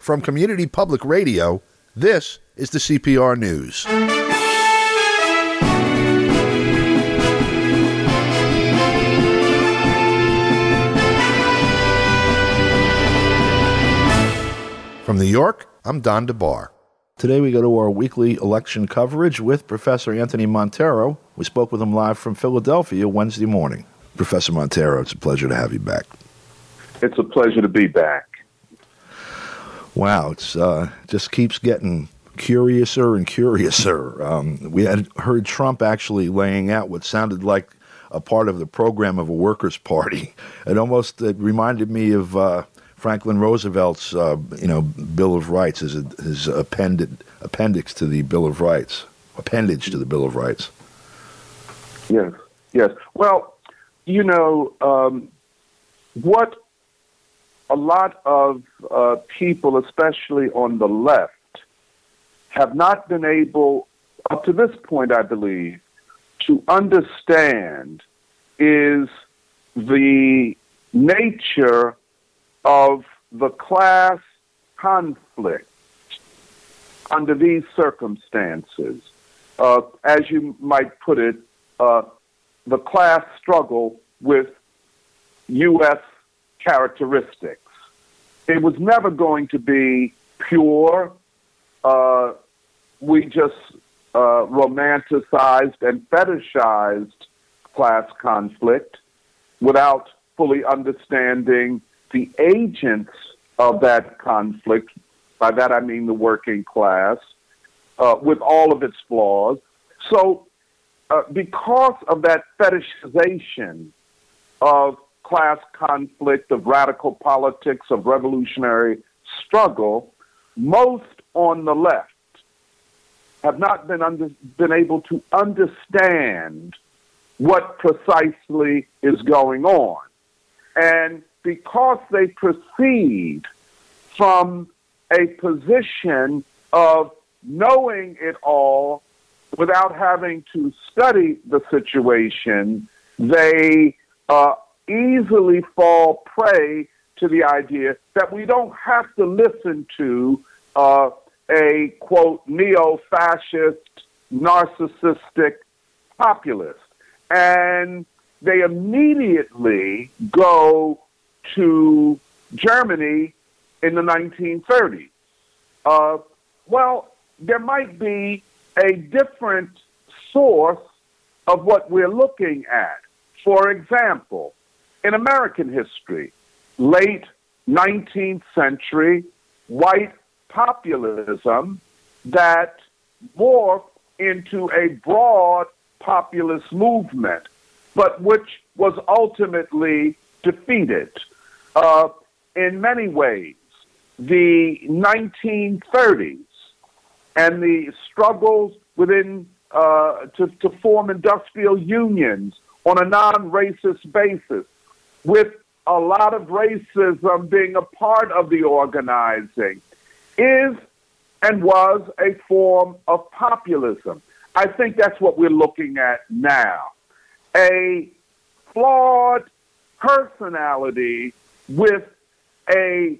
From Community Public Radio, this is the CPR News. From New York, I'm Don DeBar. Today we go to our weekly election coverage with Professor Anthony Montero. We spoke with him live from Philadelphia Wednesday morning. Professor Montero, it's a pleasure to have you back. It's a pleasure to be back. Wow, it's just keeps getting curiouser and curiouser. We had heard Trump actually laying out what sounded like a part of the program of a workers' party. It reminded me of Franklin Roosevelt's, Bill of Rights, his appendix to the Bill of Rights, appendage to the Bill of Rights. Yes. Well, what a lot of people, especially on the left, have not been able, up to this point, I believe, to understand is the nature of the class conflict under these circumstances. As you might put it, the class struggle with U.S. characteristics. It was never going to be pure. We just romanticized and fetishized class conflict without fully understanding the agents of that conflict. By that I mean the working class, with all of its flaws. So because of that fetishization of class conflict, of radical politics, of revolutionary struggle, most on the left have not been able to understand what precisely is going on. And because they proceed from a position of knowing it all without having to study the situation, they easily fall prey to the idea that we don't have to listen to a, quote, neo-fascist, narcissistic populist. And they immediately go to Germany in the 1930s. Well, there might be a different source of what we're looking at. For example, in American history, late 19th century white populism that morphed into a broad populist movement, but which was ultimately defeated. In many ways, the 1930s and the struggles within to form industrial unions on a non-racist basis, with a lot of racism being a part of the organizing, is and was a form of populism. I think that's what we're looking at now. A flawed personality with a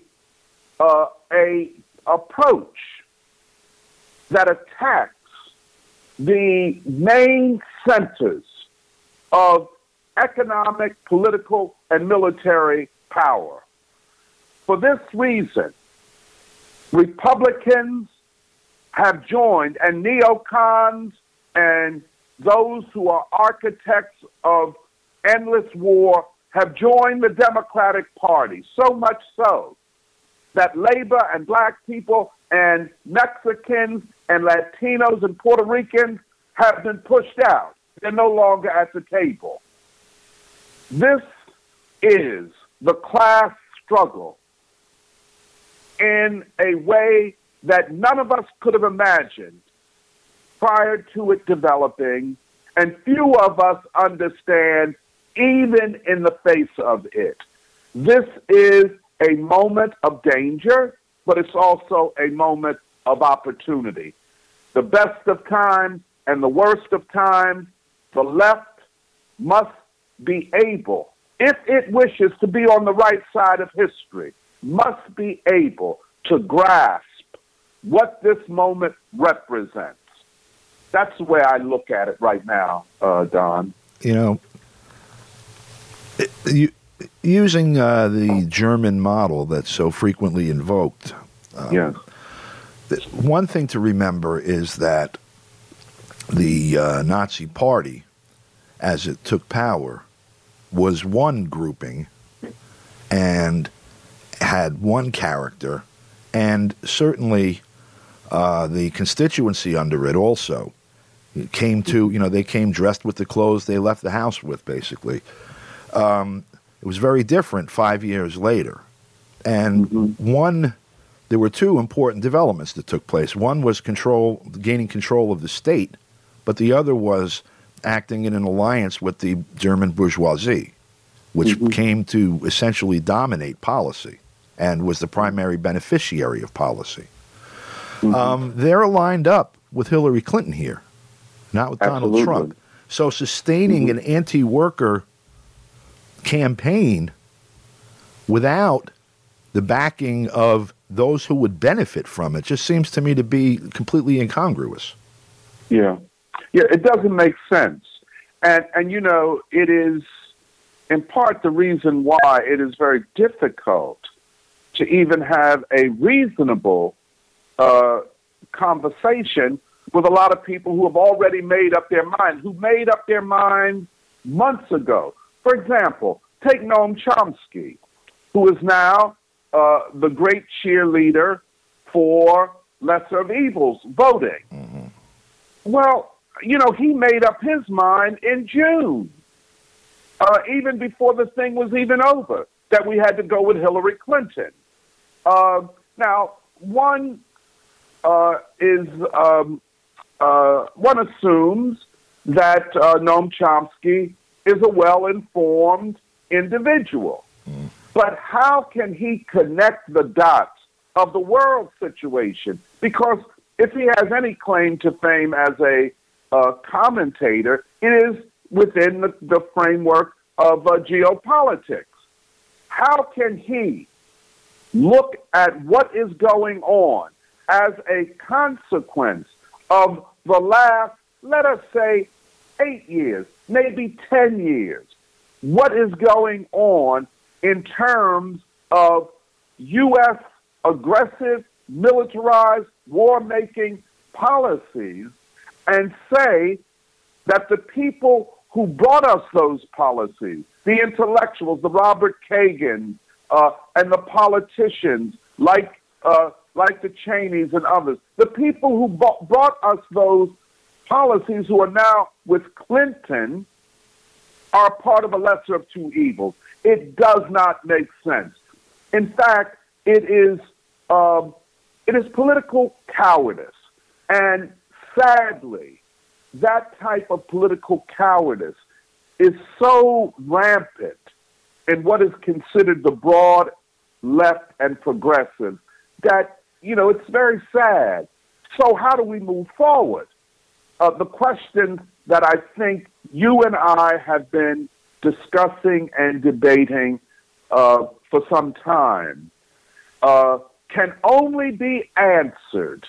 approach that attacks the main centers of economic, political, and military power. For this reason, Republicans have joined, and neocons and those who are architects of endless war have joined the Democratic Party, so much so that labor and black people and Mexicans and Latinos and Puerto Ricans have been pushed out. They're no longer at the table. This is the class struggle in a way that none of us could have imagined prior to it developing, and few of us understand even in the face of it. This is a moment of danger, but it's also a moment of opportunity. The best of times and the worst of times, the left must be able, if it wishes to be on the right side of history, must be able to grasp what this moment represents. That's the way I look at it right now, Don. You know, using the German model that's so frequently invoked, Yes. one thing to remember is that the Nazi Party, as it took power, was one grouping and had one character, and certainly the constituency under it also came to, they came dressed with the clothes they left the house with, basically. It was very different 5 years later. And there were two important developments that took place. One was gaining control of the state, but the other was acting in an alliance with the German bourgeoisie, which came to essentially dominate policy and was the primary beneficiary of policy. They're lined up with Hillary Clinton here, not with Donald Trump. So sustaining an anti-worker campaign without the backing of those who would benefit from it just seems to me to be completely incongruous. Yeah, it doesn't make sense. And it is in part the reason why it is very difficult to even have a reasonable conversation with a lot of people who have already made up their mind, who made up their mind months ago. For example, take Noam Chomsky, who is now the great cheerleader for lesser of evils voting. Well, he made up his mind in June, even before the thing was even over, that we had to go with Hillary Clinton. Now, one assumes that Noam Chomsky is a well-informed individual. But how can he connect the dots of the world situation? Because if he has any claim to fame as a commentator, it is within the framework of geopolitics. How can he look at what is going on as a consequence of the last, let us say, 8 years, maybe 10 years? What is going on in terms of U.S. aggressive, militarized, war-making policies, and say that the people who brought us those policies, the intellectuals, the Robert Kagan, and the politicians like the Cheneys and others, the people who brought us those policies who are now with Clinton are part of a lesser of two evils. It does not make sense. In fact, it is political cowardice. And sadly, that type of political cowardice is so rampant in what is considered the broad left and progressive that, it's very sad. So how do we move forward? The question that I think you and I have been discussing and debating for some time can only be answered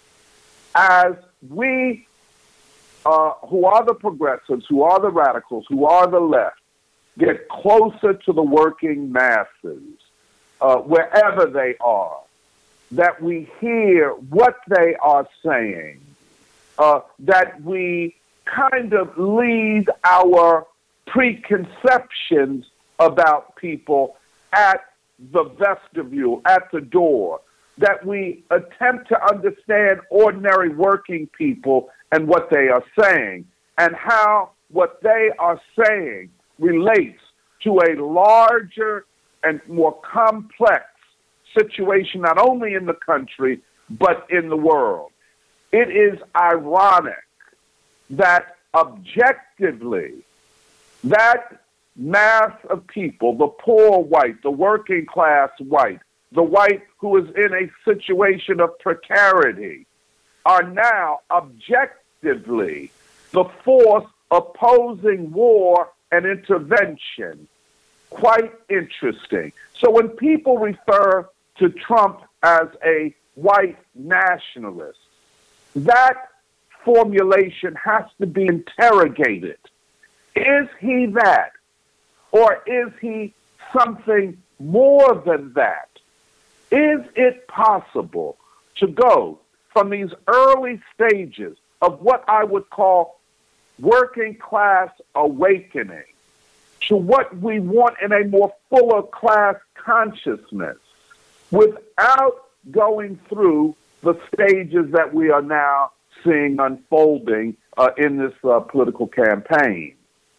as we, who are the progressives, who are the radicals, who are the left, get closer to the working masses, wherever they are, that we hear what they are saying, that we kind of leave our preconceptions about people at the vestibule, at the door, that we attempt to understand ordinary working people and what they are saying, and how what they are saying relates to a larger and more complex situation, not only in the country, but in the world. It is ironic that objectively, that mass of people, the poor white, the working class white, the white who is in a situation of precarity, are now objectively the force opposing war and intervention. Quite interesting. So when people refer to Trump as a white nationalist. That formulation has to be interrogated. Is he that? Or is he something more than that? Is it possible to go from these early stages of what I would call working class awakening to what we want in a more fuller class consciousness without going through the stages that we are now seeing unfolding in this political campaign?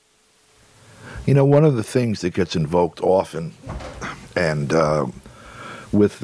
You know, one of the things that gets invoked often, and with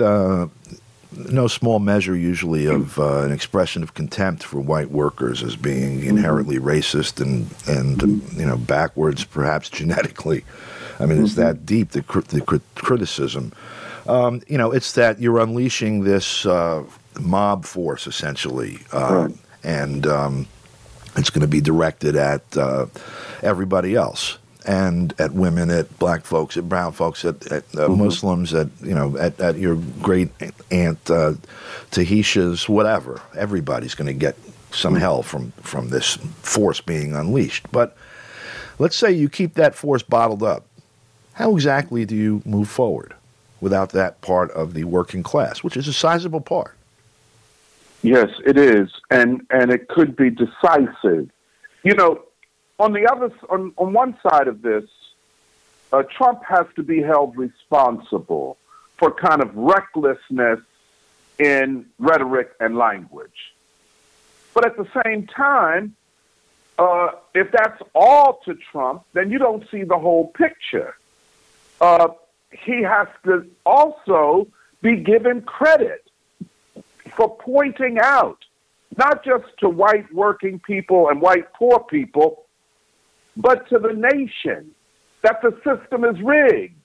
no small measure usually of an expression of contempt for white workers as being inherently racist and backwards, perhaps genetically. I mean, it's that deep, the criticism. It's that you're unleashing this mob force, essentially, and it's going to be directed at everybody else, and at women, at black folks, at brown folks, at Muslims, at your great aunt Tahisha's, whatever. Everybody's going to get some hell from this force being unleashed. But let's say you keep that force bottled up. How exactly do you move forward without that part of the working class, which is a sizable part? Yes, it is, and it could be decisive. You know, on one side of this, Trump has to be held responsible for kind of recklessness in rhetoric and language. But at the same time, if that's all to Trump, then you don't see the whole picture. He has to also be given credit for pointing out, not just to white working people and white poor people, but to the nation, that the system is rigged.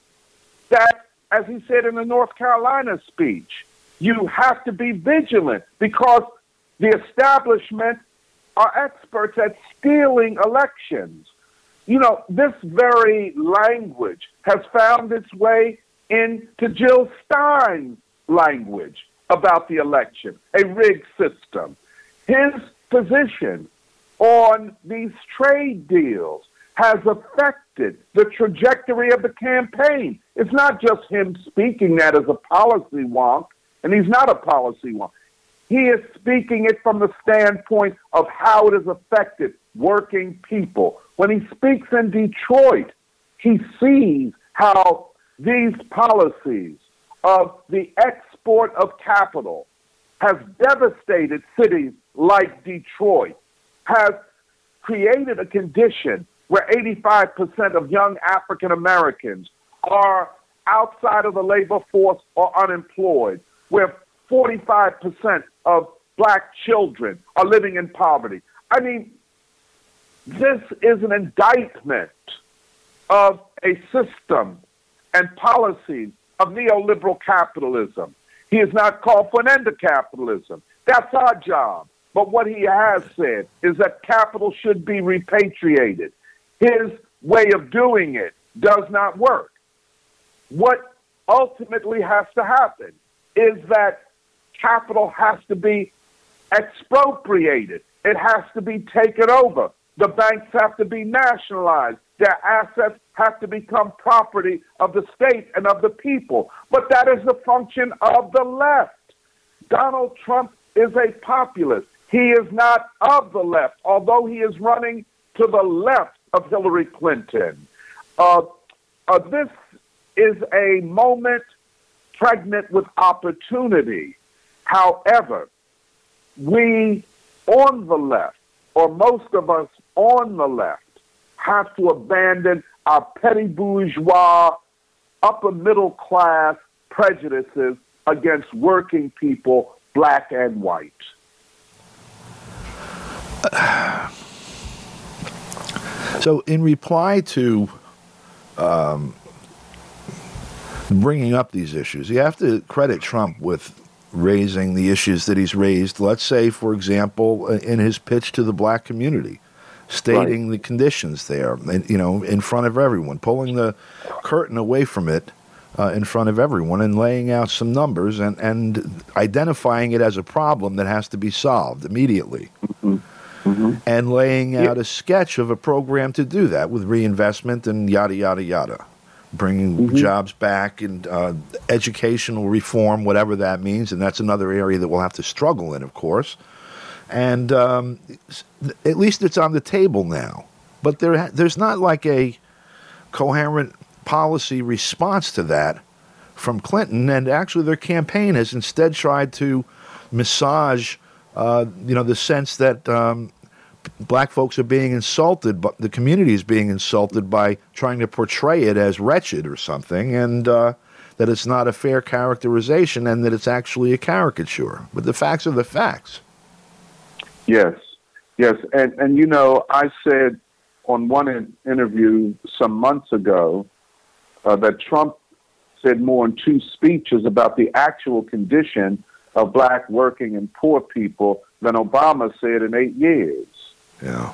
That, as he said in the North Carolina speech, you have to be vigilant because the establishment are experts at stealing elections. You know, this very language has found its way into Jill Stein's language about the election, a rigged system. His position on these trade deals has affected the trajectory of the campaign. It's not just him speaking that as a policy wonk, and he's not a policy wonk. He is speaking it from the standpoint of how it has affected working people. When he speaks in Detroit, he sees how these policies of the export of capital has devastated cities like Detroit, has created a condition where 85% of young African Americans are outside of the labor force or unemployed, where 45% of black children are living in poverty. I mean, this is an indictment of a system and policies of neoliberal capitalism. He has not called for an end to capitalism. That's our job. But what he has said is that capital should be repatriated. His way of doing it does not work. What ultimately has to happen is that capital has to be expropriated. It has to be taken over. The banks have to be nationalized. Their assets have to become property of the state and of the people. But that is the function of the left. Donald Trump is a populist. He is not of the left, although he is running to the left of Hillary Clinton. This is a moment pregnant with opportunity. However, we on the left, or most of us on the left, have to abandon our petty bourgeois, upper middle class prejudices against working people, black and white. So in reply to bringing up these issues, you have to credit Trump with raising the issues that he's raised, let's say, for example, in his pitch to the black community, stating the conditions there, in front of everyone, pulling the curtain away from it in front of everyone and laying out some numbers and identifying it as a problem that has to be solved immediately. Mm-hmm. Mm-hmm. And laying out a sketch of a program to do that with reinvestment and yada, yada, yada. Bringing jobs back and educational reform, whatever that means. And that's another area that we'll have to struggle in, of course. And at least it's on the table now. But there's not like a coherent policy response to that from Clinton. And actually their campaign has instead tried to massage the sense that black folks are being insulted, but the community is being insulted by trying to portray it as wretched or something, and that it's not a fair characterization and that it's actually a caricature. But the facts are the facts. Yes. And I said on one interview some months ago that Trump said more in two speeches about the actual condition of black working and poor people than Obama said in 8 years. Yeah.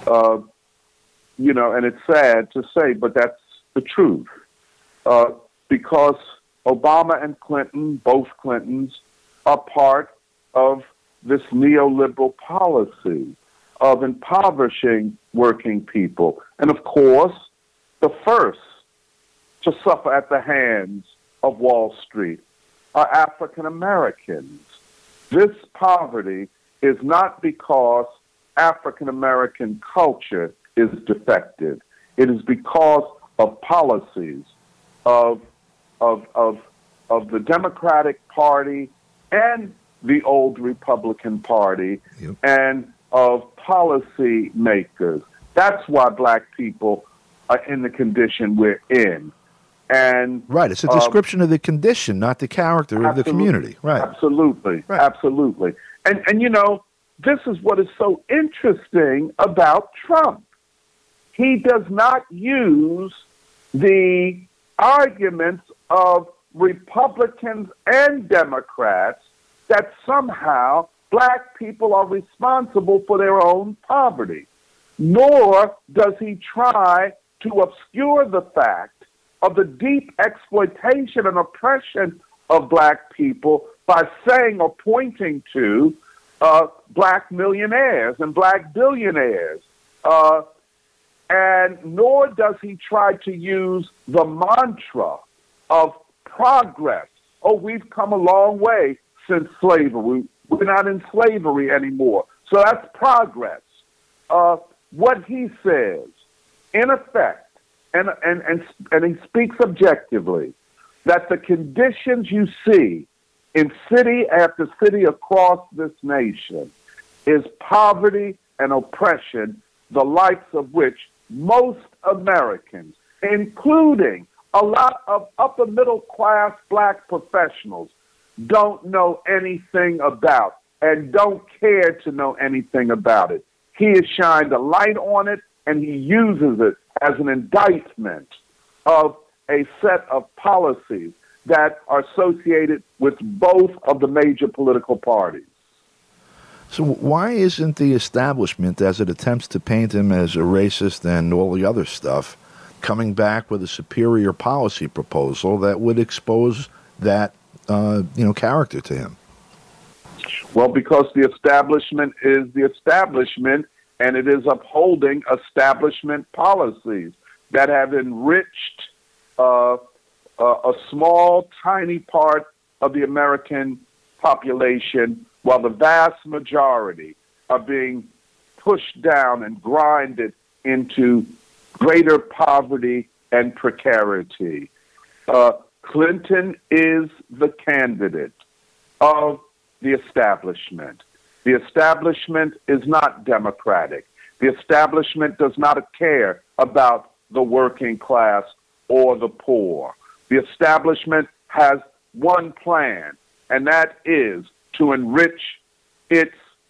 And it's sad to say, but that's the truth. Because Obama and Clinton, both Clintons, are part of this neoliberal policy of impoverishing working people. And of course, the first to suffer at the hands of Wall Street are African Americans. This poverty is not because African American culture is defective. It is because of policies of the Democratic Party and the old Republican Party, yep, and of policy makers. That's why black people are in the condition we're in. And right, it's a description of the condition, not the character of the community. Right. Absolutely. Right. Absolutely. And this is what is so interesting about Trump. He does not use the arguments of Republicans and Democrats that somehow black people are responsible for their own poverty. Nor does he try to obscure the fact of the deep exploitation and oppression of black people by saying or pointing to black millionaires and black billionaires. And nor does he try to use the mantra of progress. Oh, we've come a long way since slavery. We're not in slavery anymore. So that's progress. What he says, in effect, and he speaks objectively, that the conditions you see in city after city across this nation is poverty and oppression, the likes of which most Americans, including a lot of upper middle class black professionals, don't know anything about and don't care to know anything about it. He has shined a light on it, and he uses it as an indictment of a set of policies that are associated with both of the major political parties. So why isn't the establishment, as it attempts to paint him as a racist and all the other stuff, coming back with a superior policy proposal that would expose that character to him? Well, because the establishment is the establishment, and it is upholding establishment policies that have enriched a small, tiny part of the American population, while the vast majority are being pushed down and grinded into greater poverty and precarity. Clinton is the candidate of the establishment. The establishment is not democratic. The establishment does not care about the working class or the poor. The establishment has one plan, and that is to enrich its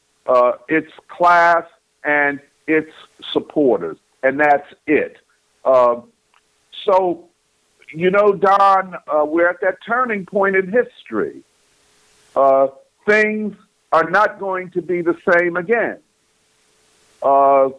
class and its supporters, and that's it. So, Don, we're at that turning point in history. Things are not going to be the same again. The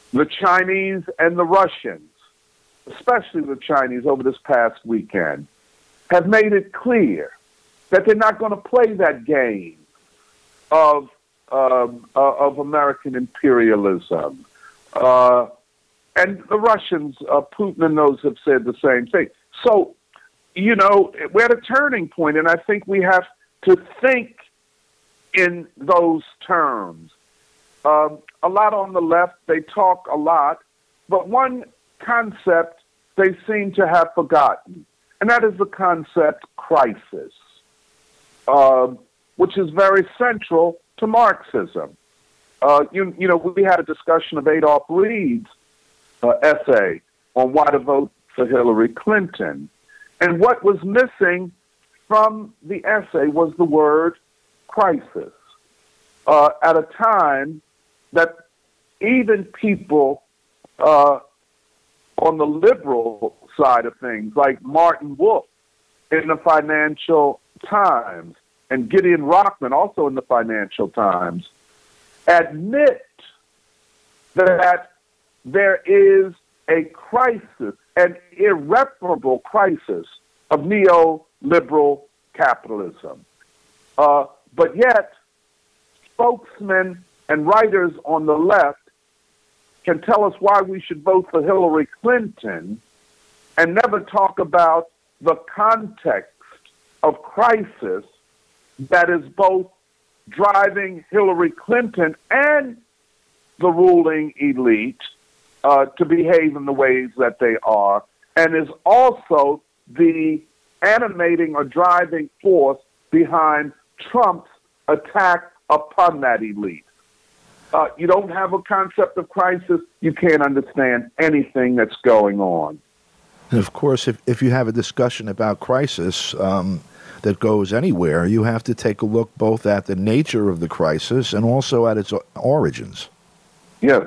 Chinese and the Russians, especially the Chinese over this past weekend, have made it clear that they're not going to play that game of American imperialism. And the Russians, Putin and those have said the same thing. So, we're at a turning point, and I think we have to think in those terms. A lot on the left, they talk a lot, but one concept they seem to have forgotten, and that is the concept crisis, which is very central to Marxism. We had a discussion of Adolph Reed's essay on why to vote for Hillary Clinton. And what was missing from the essay was the word crisis, at a time that even people on the liberal side of things, like Martin Wolf in the Financial Times and Gideon Rockman, also in the Financial Times, admit that there is a crisis, an irreparable crisis of neoliberal capitalism. But yet, spokesmen and writers on the left can tell us why we should vote for Hillary Clinton and never talk about the context of crisis that is both driving Hillary Clinton and the ruling elite to behave in the ways that they are, and is also the animating or driving force behind Trump's attack upon that elite. You don't have a concept of crisis, you can't understand anything that's going on. And of course, if you have a discussion about crisis that goes anywhere, you have to take a look both at the nature of the crisis and also at its origins. Yes.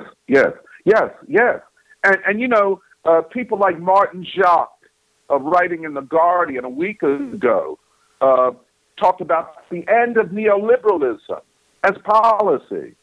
And people like Martin Jacques, writing in The Guardian a week ago, talked about the end of neoliberalism as policy.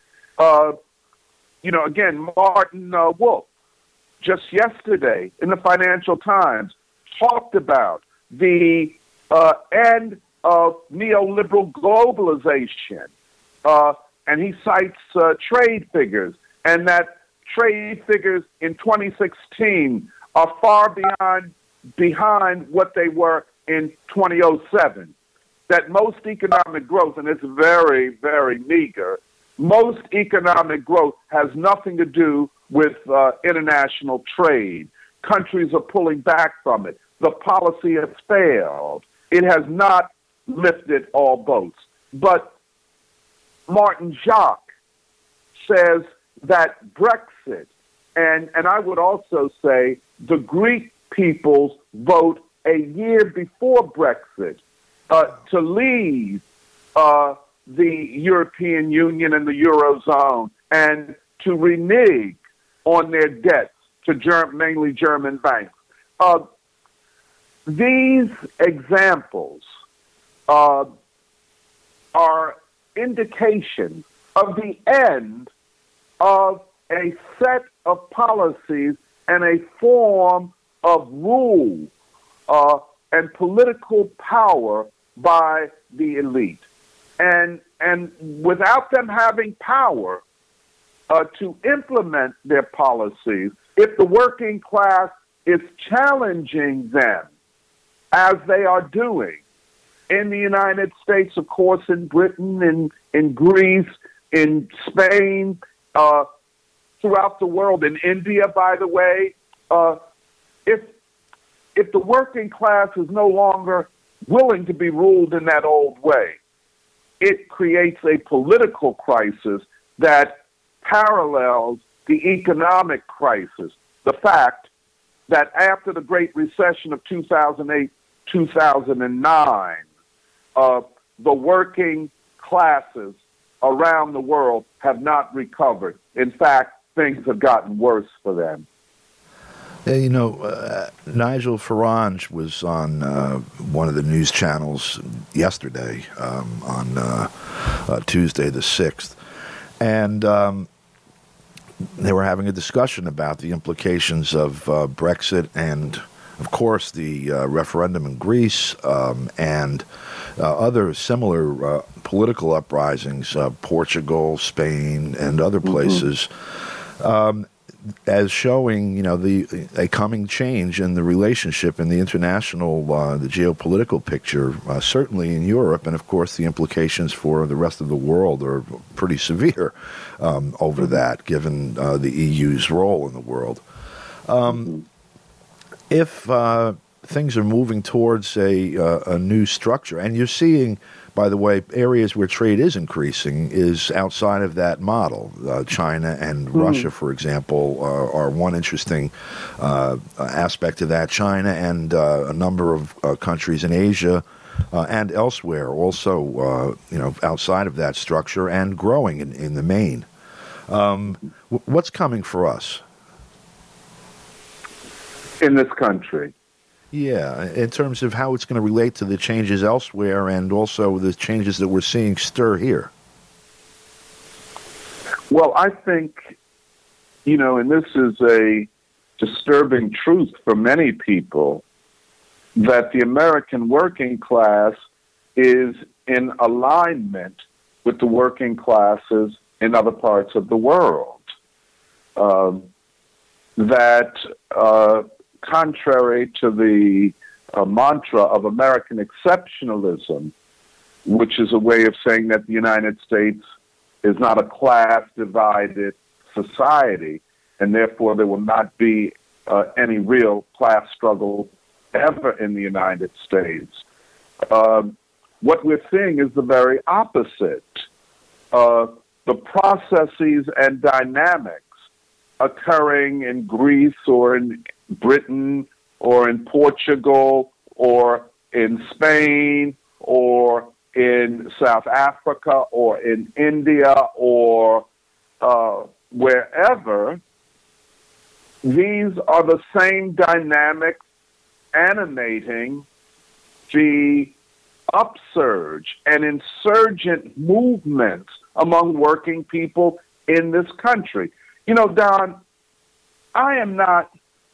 Again, Martin Wolf, just yesterday in the Financial Times, talked about the end of neoliberal globalization. And he cites trade figures, and that trade figures in 2016 are far behind what they were in 2007. That most economic growth, and it's very, very meager, most economic growth has nothing to do with international trade. Countries are pulling back from it. The policy has failed. It has not lifted all boats. But Martin Jacques says that Brexit, and I would also say the Greek people's vote a year before Brexit to leave the European Union and the Eurozone and to renege on their debts to mainly German banks. These examples are indications of the end of a set of policies and a form of rule and political power by the elite. And without them having power to implement their policies, if the working class is challenging them, as they are doing in the United States, of course, in Britain, in Greece, in Spain, throughout the world, in India, by the way, if the working class is no longer willing to be ruled in that old way, it creates a political crisis that parallels the economic crisis. The fact that after the Great Recession of 2008, 2009, the working classes around the world have not recovered. In fact, things have gotten worse for them. Nigel Farage was on one of the news channels yesterday, on Tuesday the 6th, and they were having a discussion about the implications of Brexit and of course, the referendum in Greece and other similar political uprisings, Portugal, Spain, and other places, as showing, a coming change in the relationship in the international, the geopolitical picture, certainly in Europe, and of course the implications for the rest of the world are pretty severe over that, given the EU's role in the world. If things are moving towards a new structure, and you're seeing, by the way, areas where trade is increasing is outside of that model. China and Russia, for example, are one interesting aspect of that. China and a number of countries in Asia and elsewhere also, outside of that structure and growing in the main. What's coming for us? In this country? Yeah, in terms of how it's going to relate to the changes elsewhere and also the changes that we're seeing stir here. Well, I think, and this is a disturbing truth for many people, that the American working class is in alignment with the working classes in other parts of the world. Contrary to the mantra of American exceptionalism, which is a way of saying that the United States is not a class-divided society, and therefore there will not be any real class struggle ever in the United States. What we're seeing is the very opposite. The processes and dynamics occurring in Greece or in Britain or in Portugal or in Spain or in South Africa or in India or wherever, these are the same dynamics animating the upsurge and insurgent movements among working people in this country. Don, I am not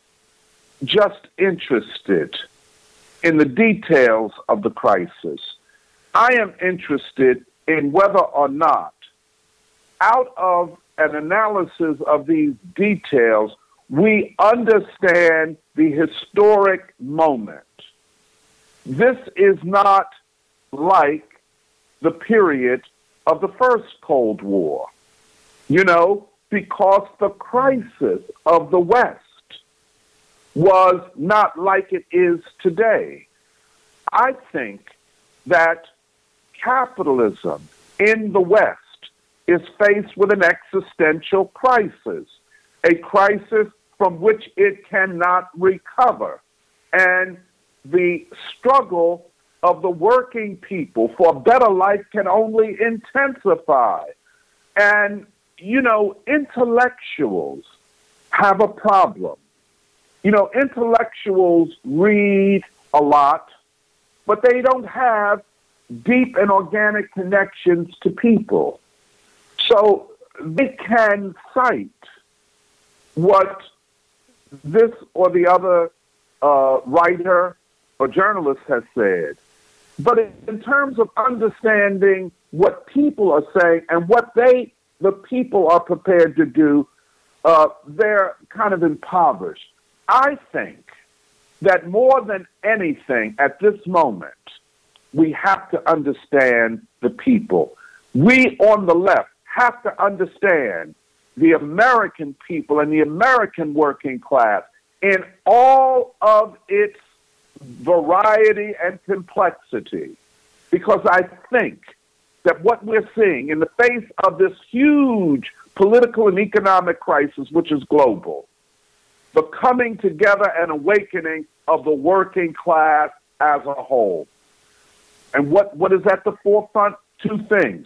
just interested in the details of the crisis. I am interested in whether or not, out of an analysis of these details, we understand the historic moment. This is not like the period of the first Cold War, because the crisis of the West was not like it is today. I think that capitalism in the West is faced with an existential crisis, a crisis from which it cannot recover. And the struggle of the working people for a better life can only intensify. And, intellectuals have a problem. Intellectuals read a lot, but they don't have deep and organic connections to people. So they can cite what this or the other writer or journalist has said. But in terms of understanding what people are saying and what the people are prepared to do, they're kind of impoverished. I think that more than anything at this moment, we have to understand the people. We on the left have to understand the American people and the American working class in all of its variety and complexity. Because I think that what we're seeing in the face of this huge political and economic crisis, which is global, the coming together and awakening of the working class as a whole. And what is at the forefront? Two things: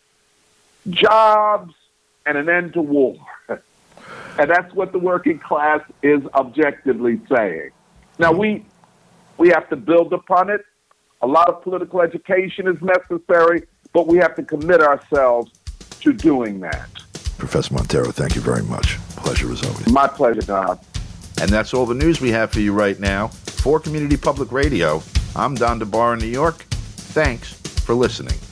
jobs and an end to war. And that's what the working class is objectively saying. Now, we have to build upon it. A lot of political education is necessary, but we have to commit ourselves to doing that. Professor Montero, thank you very much. Pleasure as always. My pleasure, Don. And that's all the news we have for you right now. For Community Public Radio, I'm Don DeBar in New York. Thanks for listening.